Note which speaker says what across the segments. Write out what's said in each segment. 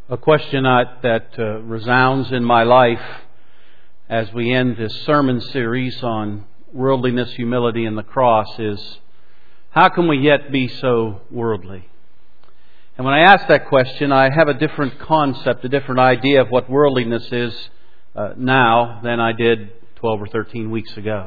Speaker 1: A question that resounds in my life as we end this sermon series on worldliness, humility, and the cross is, how can we yet be so worldly? And when I ask that question, I have a different concept, a different idea of what worldliness is now than I did 12 or 13 weeks ago.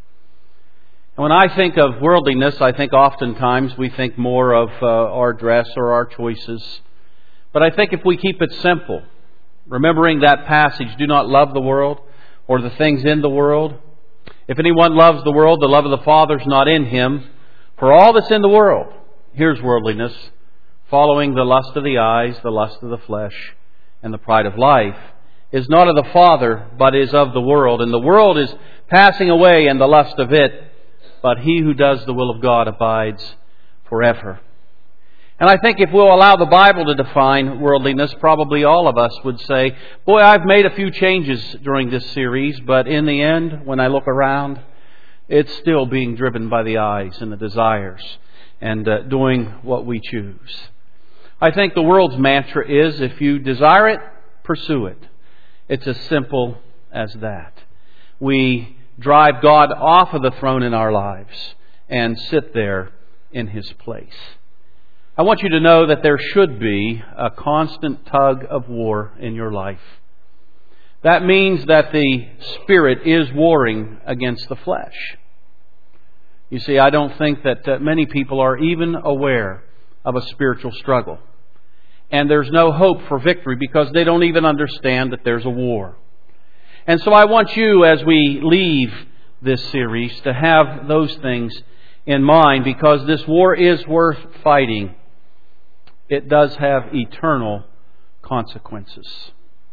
Speaker 1: And when I think of worldliness, I think oftentimes we think more of our dress or our choices. But I think if we keep it simple, remembering that passage, do not love the world or the things in the world. If anyone loves the world, the love of the Father is not in him. For all that's in the world, here's worldliness, following the lust of the eyes, the lust of the flesh, and the pride of life, is not of the Father, but is of the world. And the world is passing away and the lust of it, but he who does the will of God abides forever. And I think if we'll allow the Bible to define worldliness, probably all of us would say, boy, I've made a few changes during this series, but in the end, when I look around, it's still being driven by the eyes and the desires and doing what we choose. I think the world's mantra is, if you desire it, pursue it. It's as simple as that. We drive God off of the throne in our lives and sit there in His place. I want you to know that there should be a constant tug of war in your life. That means that the Spirit is warring against the flesh. You see, I don't think that many people are even aware of a spiritual struggle. And there's no hope for victory because they don't even understand that there's a war. And so I want you, as we leave this series, to have those things in mind, because this war is worth fighting. It does have eternal consequences.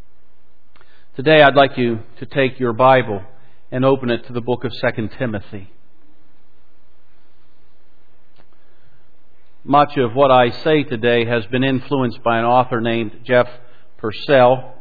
Speaker 1: Today I'd like you to take your Bible and open it to the book of 2 Timothy. Much of what I say today has been influenced by an author named Jeff Purcell.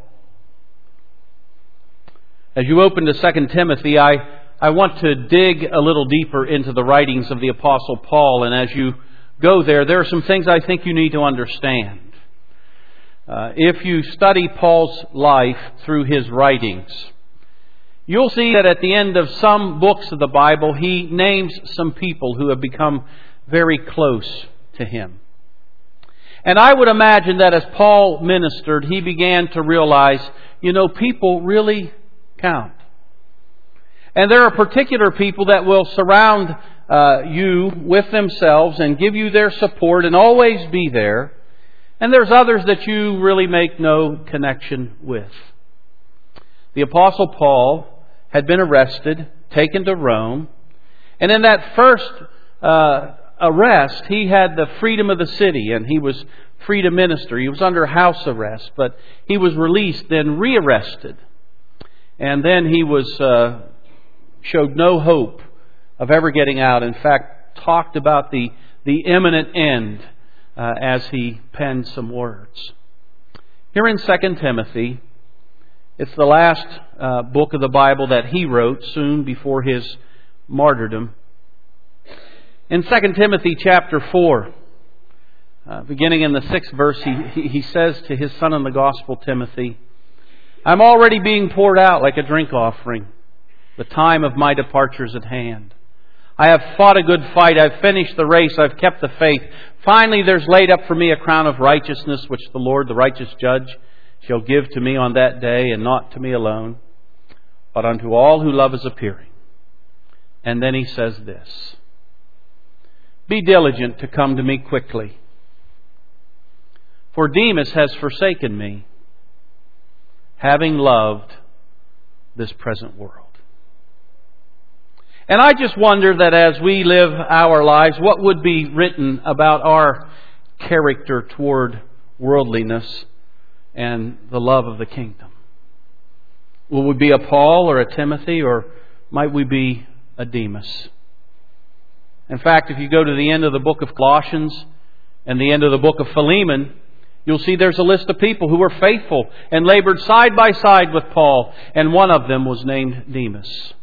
Speaker 1: As you open to 2 Timothy, I want to dig a little deeper into the writings of the Apostle Paul, and as you go there are some things I think you need to understand. If you study Paul's life through his writings, you'll see that at the end of some books of the Bible, he names some people who have become very close to him. And I would imagine that as Paul ministered, he began to realize, people really count. And there are particular people that will surround you with themselves and give you their support and always be there. And there's others that you really make no connection with. The Apostle Paul had been arrested, taken to Rome, and in that first arrest, he had the freedom of the city and he was free to minister. He was under house arrest, but he was released, then rearrested. And then he was showed no hope of ever getting out. In fact, talked about the imminent end as he penned some words. Here in 2 Timothy, it's the last book of the Bible that he wrote soon before his martyrdom. In 2 Timothy chapter 4, beginning in the 6th verse, he says to his son in the gospel, Timothy, I'm already being poured out like a drink offering. The time of my departure is at hand. I have fought a good fight. I've finished the race. I've kept the faith. Finally, there's laid up for me a crown of righteousness, which the Lord, the righteous judge, shall give to me on that day, and not to me alone, but unto all who love His appearing. And then he says this, be diligent to come to me quickly, for Demas has forsaken me, having loved this present world. And I just wonder that as we live our lives, what would be written about our character toward worldliness and the love of the kingdom? Will we be a Paul or a Timothy, or might we be a Demas? In fact, if you go to the end of the book of Colossians and the end of the book of Philemon, you'll see there's a list of people who were faithful and labored side by side with Paul, and one of them was named Demas.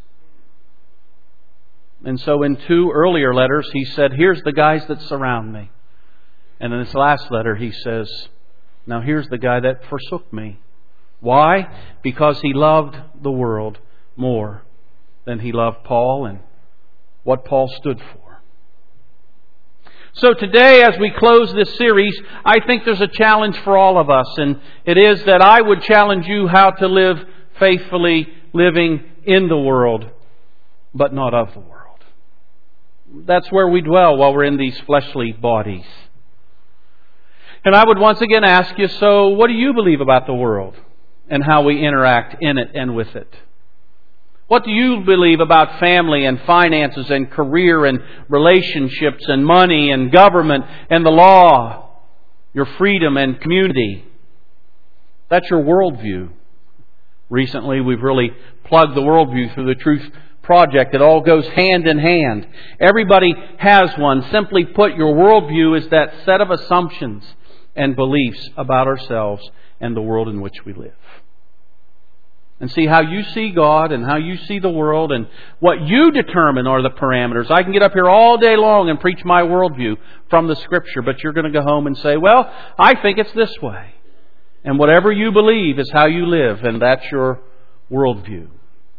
Speaker 1: And so in 2 earlier letters, he said, here's the guys that surround me. And in this last letter, he says, Now here's the guy that forsook me. Why? Because he loved the world more than he loved Paul and what Paul stood for. So today, as we close this series, I think there's a challenge for all of us, and it is that I would challenge you how to live faithfully, living in the world, but not of the world. That's where we dwell while we're in these fleshly bodies. And I would once again ask you, so what do you believe about the world and how we interact in it and with it? What do you believe about family and finances and career and relationships and money and government and the law, your freedom and community? That's your worldview. Recently, we've really plugged the worldview through the Truth Project. It all goes hand in hand. Everybody has one. Simply put, your worldview is that set of assumptions and beliefs about ourselves and the world in which we live. And see how you see God and how you see the world and what you determine are the parameters. I can get up here all day long and preach my worldview from the Scripture, but you're going to go home and say, well, I think it's this way. And whatever you believe is how you live, and that's your worldview.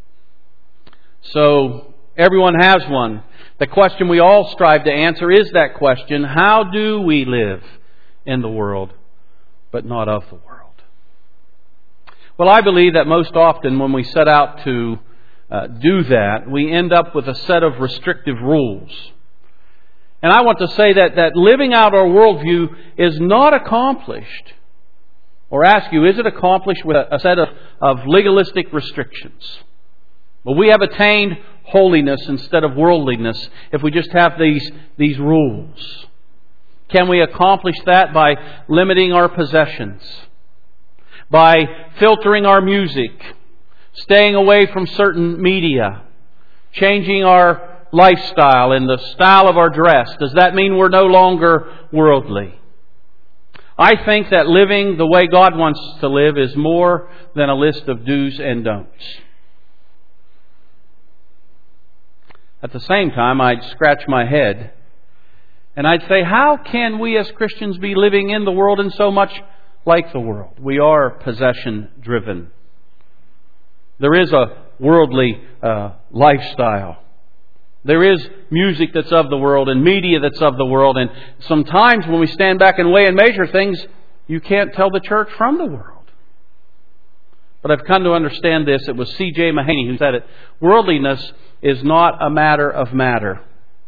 Speaker 1: So, everyone has one. The question we all strive to answer is that question, how do we live in the world, but not of the world? Well, I believe that most often when we set out to do that, we end up with a set of restrictive rules. And I want to say that living out our worldview is not accomplished, or ask you, is it accomplished with a set of legalistic restrictions? Well, we have attained holiness instead of worldliness if we just have these rules. Can we accomplish that by limiting our possessions? By filtering our music, staying away from certain media, changing our lifestyle and the style of our dress? Does that mean we're no longer worldly? I think that living the way God wants us to live is more than a list of do's and don'ts. At the same time, I'd scratch my head and I'd say, how can we as Christians be living in the world and so much like the world? We are possession-driven. There is a worldly lifestyle. There is music that's of the world and media that's of the world. And sometimes when we stand back and weigh and measure things, you can't tell the church from the world. But I've come to understand this. It was C.J. Mahaney who said it. Worldliness is not a matter of matter.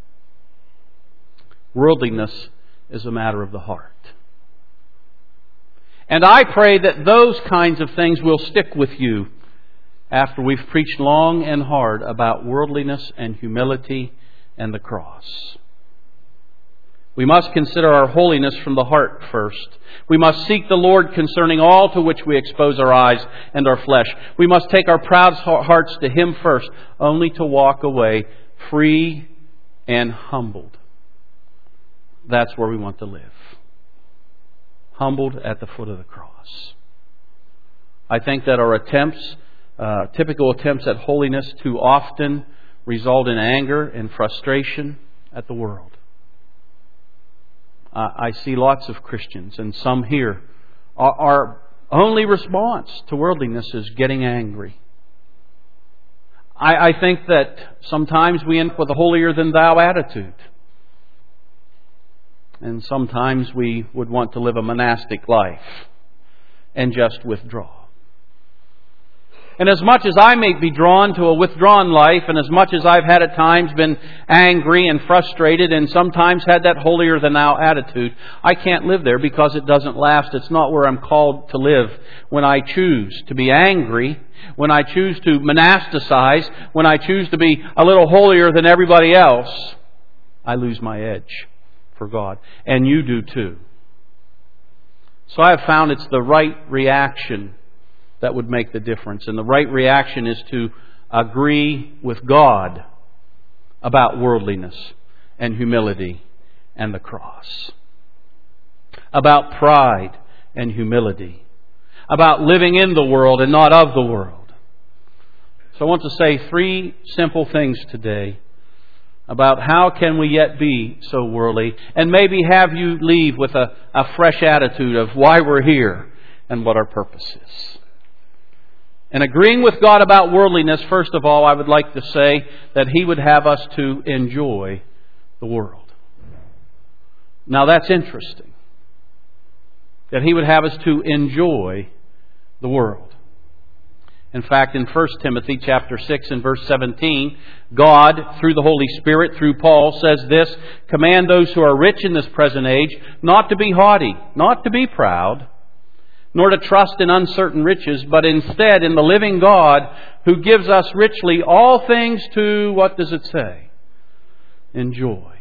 Speaker 1: Worldliness is a matter of the heart. And I pray that those kinds of things will stick with you after we've preached long and hard about worldliness and humility and the cross. We must consider our holiness from the heart first. We must seek the Lord concerning all to which we expose our eyes and our flesh. We must take our proud hearts to Him first, only to walk away free and humbled. That's where we want to live. Humbled at the foot of the cross. I think that our attempts, typical attempts at holiness, too often result in anger and frustration at the world. I see lots of Christians, and some here, our only response to worldliness is getting angry. I think that sometimes we end up with a holier-than-thou attitude. And sometimes we would want to live a monastic life and just withdraw. And as much as I may be drawn to a withdrawn life, and as much as I've had at times been angry and frustrated and sometimes had that holier-than-thou attitude, I can't live there because it doesn't last. It's not where I'm called to live. When I choose to be angry, when I choose to monasticize, when I choose to be a little holier than everybody else, I lose my edge for God. And you do too. So I have found it's the right reaction that would make the difference. And the right reaction is to agree with God about worldliness and humility and the cross. About pride and humility. About living in the world and not of the world. So I want to say three simple things today. about how can we yet be so worldly, and maybe have you leave with a fresh attitude of why we're here and what our purpose is. And agreeing with God about worldliness, first of all, I would like to say that He would have us to enjoy the world. Now that's interesting. That He would have us to enjoy the world. In fact, in 1 Timothy chapter 6 and verse 17, God, through the Holy Spirit, through Paul, says this, "Command those who are rich in this present age not to be haughty, not to be proud, nor to trust in uncertain riches, but instead in the living God who gives us richly all things to," what does it say? Enjoy.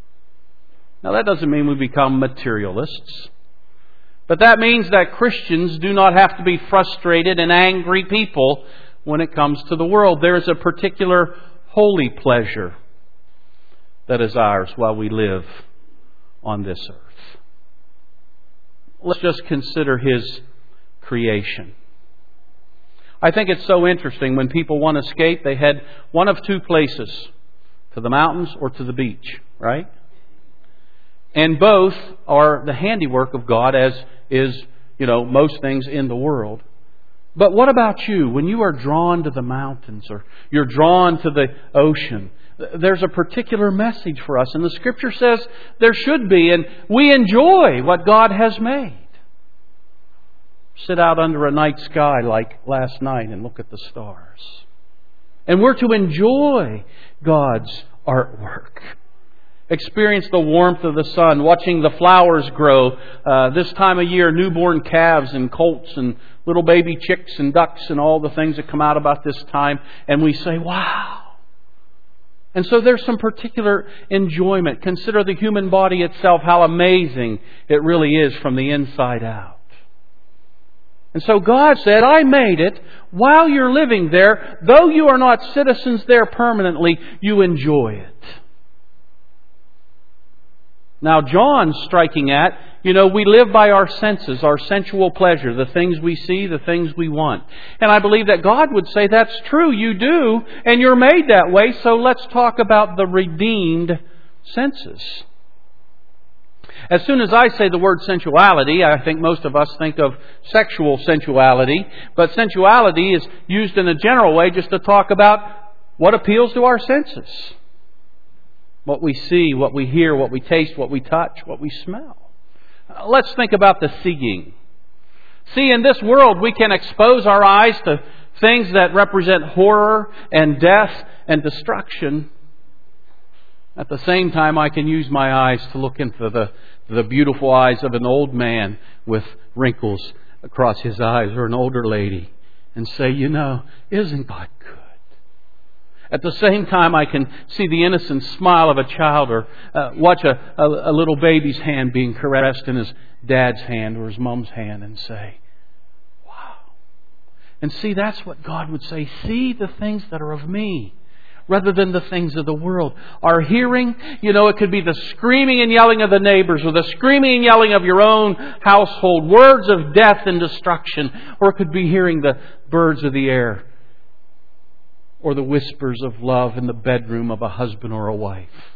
Speaker 1: Now that doesn't mean we become materialists. But that means that Christians do not have to be frustrated and angry people when it comes to the world. There is a particular holy pleasure that is ours while we live on this earth. Let's just consider His creation. I think it's so interesting when people want to escape, they head one of two places, to the mountains or to the beach, right? And both are the handiwork of God, as is, most things in the world. But what about you? When you are drawn to the mountains or you're drawn to the ocean, there's a particular message for us. And the Scripture says there should be. And we enjoy what God has made. Sit out under a night sky like last night and look at the stars. And we're to enjoy God's artwork. Experience the warmth of the sun, watching the flowers grow. This time of year, newborn calves and colts and little baby chicks and ducks and all the things that come out about this time. And we say, wow. And so there's some particular enjoyment. Consider the human body itself, how amazing it really is from the inside out. And so God said, I made it. While you're living there, though you are not citizens there permanently, you enjoy it. Now, John's striking at, we live by our senses, our sensual pleasure, the things we see, the things we want. And I believe that God would say, that's true, you do, and you're made that way, so let's talk about the redeemed senses. As soon as I say the word sensuality, I think most of us think of sexual sensuality, but sensuality is used in a general way just to talk about what appeals to our senses. What we see, what we hear, what we taste, what we touch, what we smell. Let's think about the seeing. See, in this world we can expose our eyes to things that represent horror and death and destruction. At the same time, I can use my eyes to look into the beautiful eyes of an old man with wrinkles across his eyes, or an older lady, and say, isn't God good? At the same time, I can see the innocent smile of a child, or watch a little baby's hand being caressed in his dad's hand or his mom's hand, and say, wow. And see, that's what God would say. See the things that are of me, rather than the things of the world. Our hearing, it could be the screaming and yelling of the neighbors, or the screaming and yelling of your own household, words of death and destruction, or it could be hearing the birds of the air, or the whispers of love in the bedroom of a husband or a wife.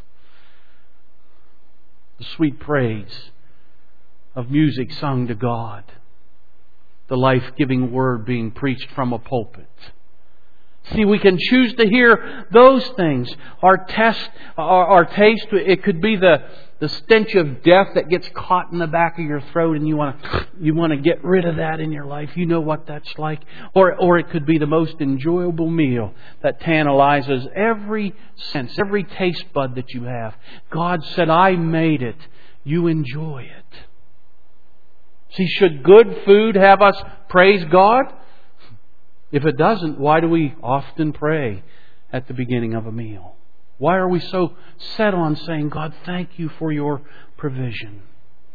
Speaker 1: The sweet praise of music sung to God. The life-giving word being preached from a pulpit. See, we can choose to hear those things. Our taste, it could be the stench of death that gets caught in the back of your throat, and you want to get rid of that in your life. You know what that's like. Or it could be the most enjoyable meal that tantalizes every sense, every taste bud that you have. God said, I made it. You enjoy it. See, should good food have us praise God? If it doesn't, why do we often pray at the beginning of a meal? Why are we so set on saying, God, thank you for your provision?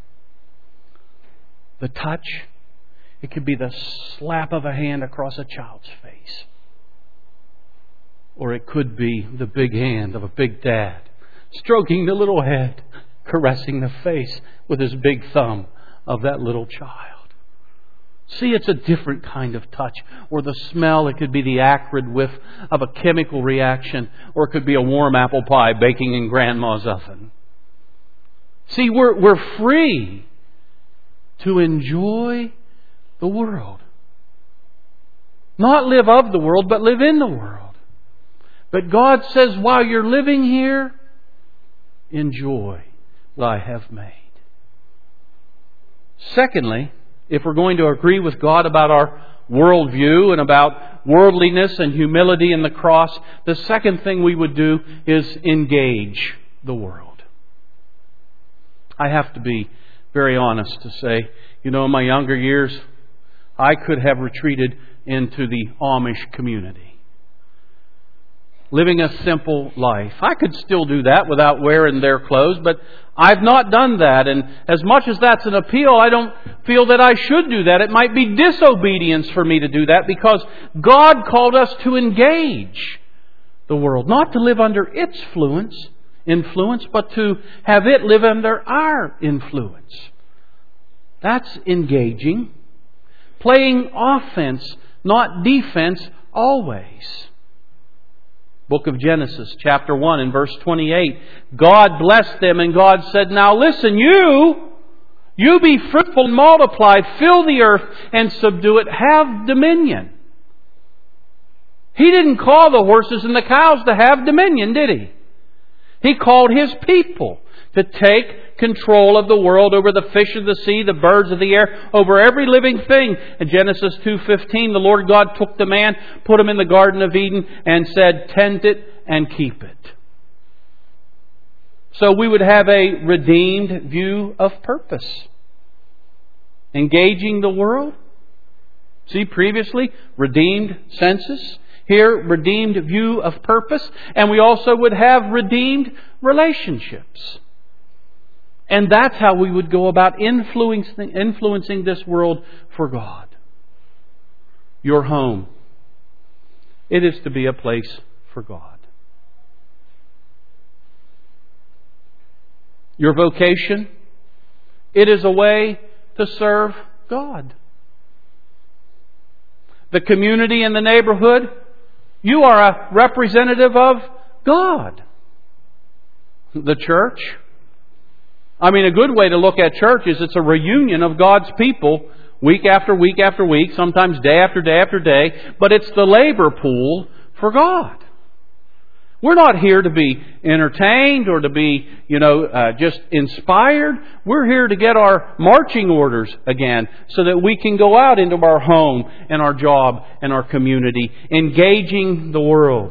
Speaker 1: The touch, it could be the slap of a hand across a child's face. Or it could be the big hand of a big dad, stroking the little head, caressing the face with his big thumb of that little child. See, it's a different kind of touch. Or the smell, it could be the acrid whiff of a chemical reaction. Or it could be a warm apple pie baking in Grandma's oven. See, we're free to enjoy the world. Not live of the world, but live in the world. But God says, while you're living here, enjoy what I have made. Secondly, if we're going to agree with God about our worldview and about worldliness and humility in the cross, the second thing we would do is engage the world. I have to be very honest to say, in my younger years, I could have retreated into the Amish community. Living a simple life. I could still do that without wearing their clothes, but I've not done that. And as much as that's an appeal, I don't feel that I should do that. It might be disobedience for me to do that because God called us to engage the world. Not to live under its influence, but to have it live under our influence. That's engaging. Playing offense, not defense, always. Book of Genesis, chapter 1 and verse 28. God blessed them and God said, now listen, you be fruitful and multiply, fill the earth and subdue it, have dominion. He didn't call the horses and the cows to have dominion, did He? He called His people to take control of the world, over the fish of the sea, the birds of the air, over every living thing. In Genesis 2:15, the Lord God took the man, put him in the Garden of Eden, and said, tend it and keep it. So we would have a redeemed view of purpose. Engaging the world. See, previously, redeemed census. Here, redeemed view of purpose. And we also would have redeemed relationships. And that's how we would go about influencing this world for God. Your home. It is to be a place for God. Your vocation. It is a way to serve God. The community and the neighborhood. You are a representative of God. The church. A good way to look at church is it's a reunion of God's people week after week after week, sometimes day after day after day, but it's the labor pool for God. We're not here to be entertained or to be, just inspired. We're here to get our marching orders again so that we can go out into our home and our job and our community, engaging the world.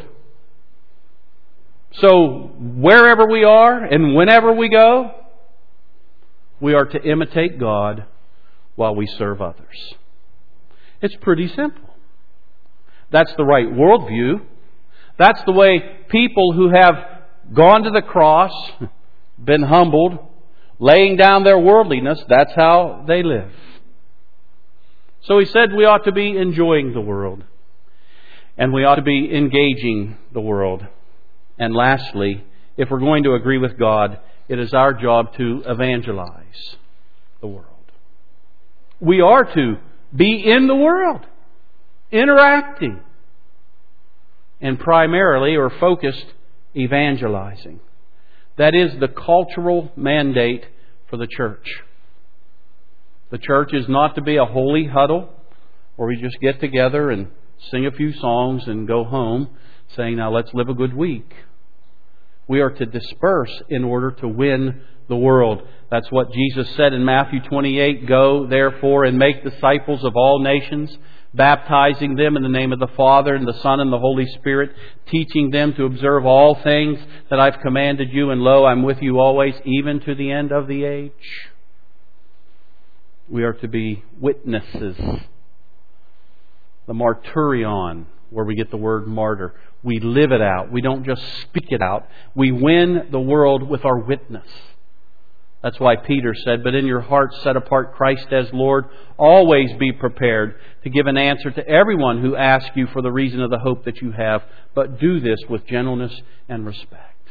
Speaker 1: So wherever we are and whenever we go, we are to imitate God while we serve others. It's pretty simple. That's the right worldview. That's the way people who have gone to the cross, been humbled, laying down their worldliness, that's how they live. So he said we ought to be enjoying the world. And we ought to be engaging the world. And lastly, if we're going to agree with God, it is our job to evangelize the world. We are to be in the world, interacting, and primarily or focused evangelizing. That is the cultural mandate for the church. The church is not to be a holy huddle where we just get together and sing a few songs and go home saying, now let's live a good week. We are to disperse in order to win the world. That's what Jesus said in Matthew 28. Go, therefore, and make disciples of all nations, baptizing them in the name of the Father and the Son and the Holy Spirit, teaching them to observe all things that I've commanded you. And lo, I'm with you always, even to the end of the age. We are to be witnesses. The martyrion, where we get the word martyr. We live it out. We don't just speak it out. We win the world with our witness. That's why Peter said, but in your hearts set apart Christ as Lord. Always be prepared to give an answer to everyone who asks you for the reason of the hope that you have. But do this with gentleness and respect.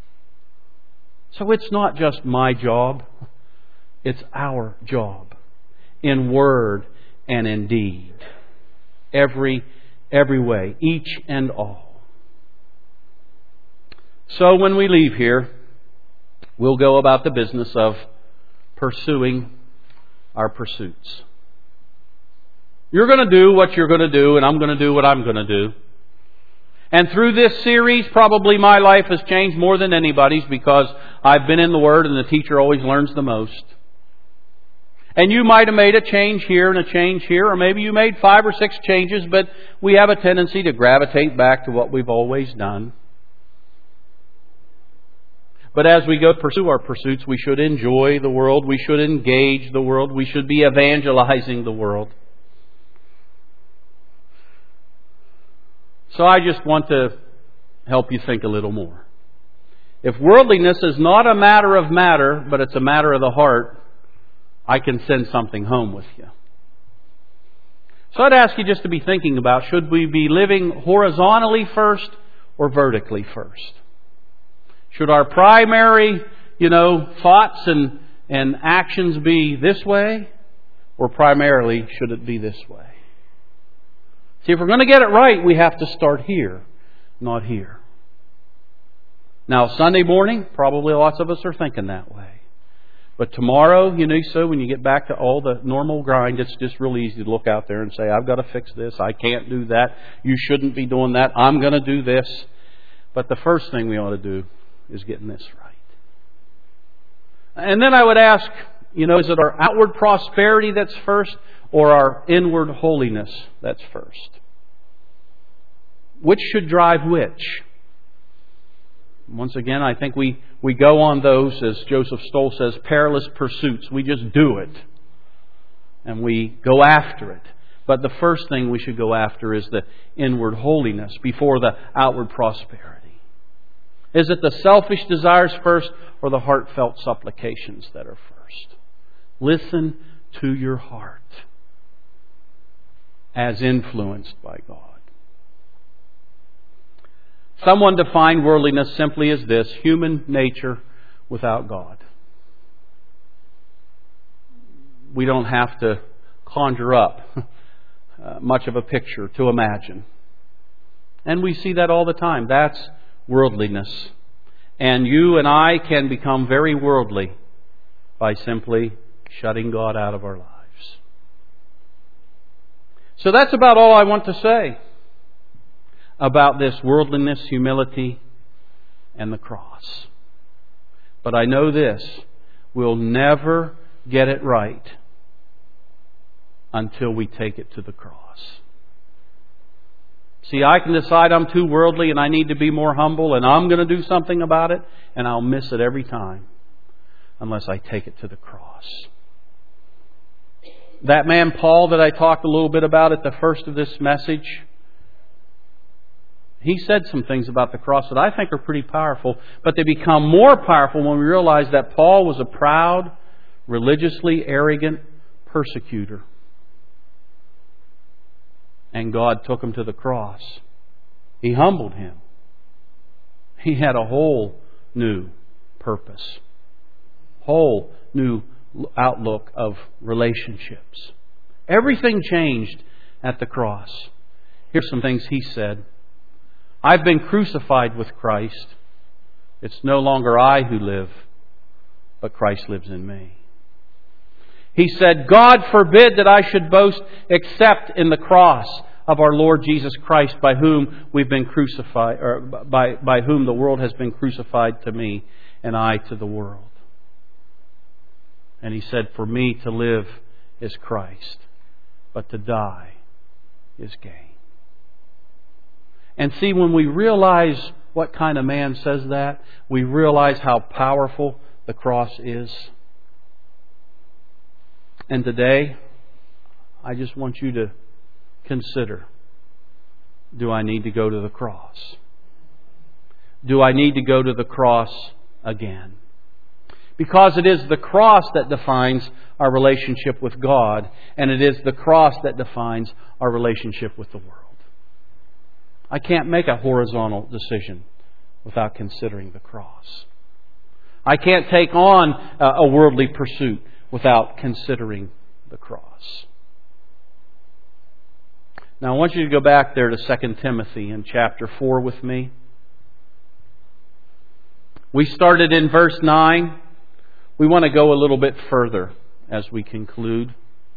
Speaker 1: So it's not just my job. It's our job. In word and in deed. Every way, each and all. So when we leave here, we'll go about the business of pursuing our pursuits. You're going to do what you're going to do, and I'm going to do what I'm going to do. And through this series, probably my life has changed more than anybody's, because I've been in the Word and the teacher always learns the most. And you might have made a change here and a change here, or maybe you made 5 or 6 changes, but we have a tendency to gravitate back to what we've always done. But as we go pursue our pursuits, we should enjoy the world, we should engage the world, we should be evangelizing the world. So I just want to help you think a little more. If worldliness is not a matter of matter, but it's a matter of the heart, I can send something home with you. So I'd ask you just to be thinking about, should we be living horizontally first or vertically first? Should our primary, thoughts and actions be this way, or primarily should it be this way? See, if we're going to get it right, we have to start here, not here. Now, Sunday morning, probably lots of us are thinking that way. But tomorrow, so when you get back to all the normal grind, it's just real easy to look out there and say, I've got to fix this, I can't do that, you shouldn't be doing that, I'm going to do this. But the first thing we ought to do is getting this right. And then I would ask, is it our outward prosperity that's first, or our inward holiness that's first? Which should drive which? Once again, I think we go on those, as Joseph Stoll says, perilous pursuits. We just do it. And we go after it. But the first thing we should go after is the inward holiness before the outward prosperity. Is it the selfish desires first, or the heartfelt supplications that are first? Listen to your heart as influenced by God. Someone defined worldliness simply as this: human nature without God. We don't have to conjure up much of a picture to imagine. And we see that all the time. That's worldliness. And you and I can become very worldly by simply shutting God out of our lives. So that's about all I want to say about this worldliness, humility, and the cross. But I know this: we'll never get it right until we take it to the cross. See, I can decide I'm too worldly and I need to be more humble, and I'm going to do something about it, and I'll miss it every time unless I take it to the cross. That man Paul that I talked a little bit about at the first of this message, he said some things about the cross that I think are pretty powerful, but they become more powerful when we realize that Paul was a proud, religiously arrogant persecutor. And God took him to the cross. He humbled him. He had a whole new purpose, whole new outlook of relationships. Everything changed at the cross. Here's some things he said. I've been crucified with Christ. It's no longer I who live, but Christ lives in me. He said, God forbid that I should boast except in the cross of our Lord Jesus Christ, by whom we've been crucified, or by whom the world has been crucified to me, and I to the world. And he said, for me to live is Christ, but to die is gain. And see, when we realize what kind of man says that, we realize how powerful the cross is. And today, I just want you to consider, do I need to go to the cross? Do I need to go to the cross again? Because it is the cross that defines our relationship with God, and it is the cross that defines our relationship with the world. I can't make a horizontal decision without considering the cross. I can't take on a worldly pursuit without considering the cross. Now I want you to go back there to 2 Timothy in chapter 4 with me. We started in verse 9. We want to go a little bit further as we conclude.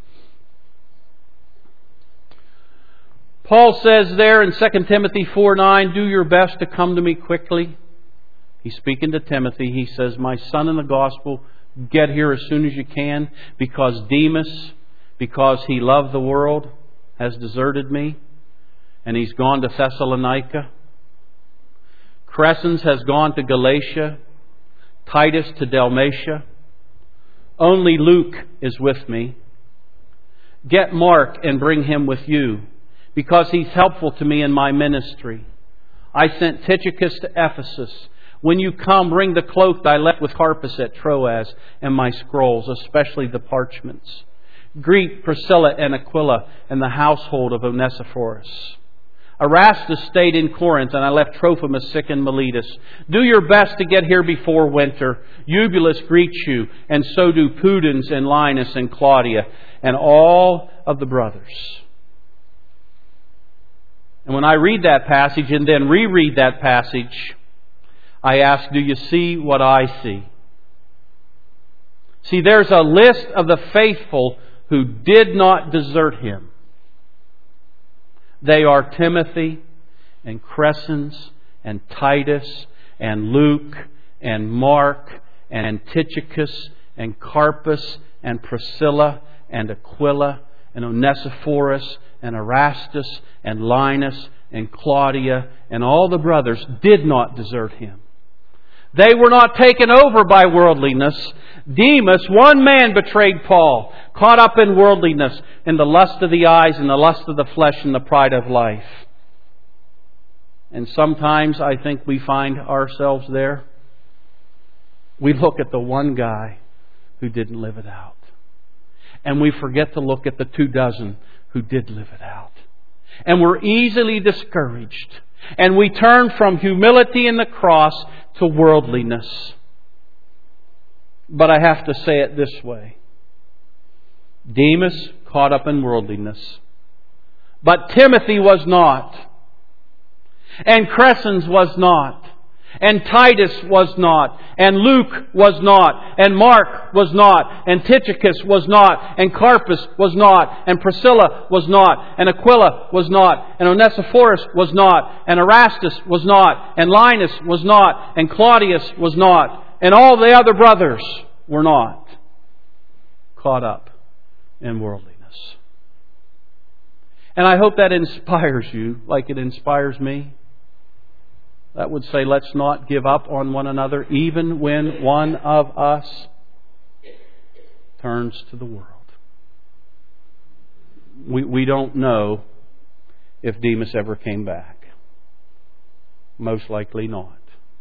Speaker 1: Paul says there in 2 Timothy 4:9, do your best to come to me quickly. He's speaking to Timothy. He says, my son in the gospel, get here as soon as you can, because Demas, because he loved the world, has deserted me, and he's gone to Thessalonica. Crescens has gone to Galatia, Titus to Dalmatia. Only Luke is with me. Get Mark and bring him with you, because he's helpful to me in my ministry. I sent Tychicus to Ephesus. When you come, bring the cloak I left with Carpus at Troas and my scrolls, especially the parchments. Greet Priscilla and Aquila and the household of Onesiphorus. Erastus stayed in Corinth, and I left Trophimus sick in Miletus. Do your best to get here before winter. Eubulus greets you, and so do Pudens and Linus and Claudia and all of the brothers. And when I read that passage and then reread that passage, I ask, do you see what I see? See, there's a list of the faithful who did not desert him. They are Timothy and Crescens and Titus and Luke and Mark and Tychicus and Carpus and Priscilla and Aquila and Onesiphorus and Erastus and Linus and Claudia and all the brothers did not desert him. They were not taken over by worldliness. Demas, one man, betrayed Paul, caught up in worldliness, in the lust of the eyes and the lust of the flesh and the pride of life. And sometimes I think we find ourselves there. We look at the one guy who didn't live it out. And we forget to look at the 24 who did live it out. And we're easily discouraged. And we turn from humility in the cross to worldliness. But I have to say it this way. Demas caught up in worldliness. But Timothy was not. And Crescens was not. And Titus was not. And Luke was not. And Mark was not. And Tychicus was not. And Carpus was not. And Priscilla was not. And Aquila was not. And Onesiphorus was not. And Erastus was not. And Linus was not. And Claudius was not. And all the other brothers were not caught up in worldliness. And I hope that inspires you like it inspires me. That would say, let's not give up on one another, even when one of us turns to the world. We don't know if Demas ever came back. Most likely not.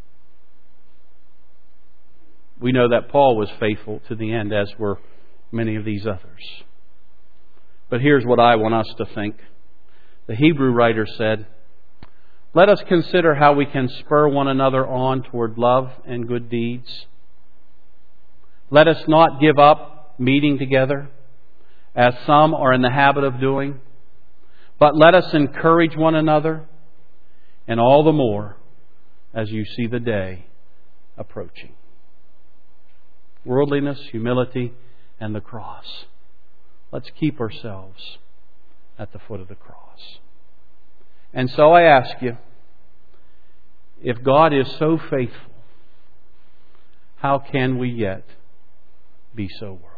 Speaker 1: We know that Paul was faithful to the end, as were many of these others. But here's what I want us to think. The Hebrew writer said, let us consider how we can spur one another on toward love and good deeds. Let us not give up meeting together, as some are in the habit of doing, but let us encourage one another, and all the more as you see the day approaching. Worldliness, humility, and the cross. Let's keep ourselves at the foot of the cross. And so I ask you, if God is so faithful, how can we yet be so worldly?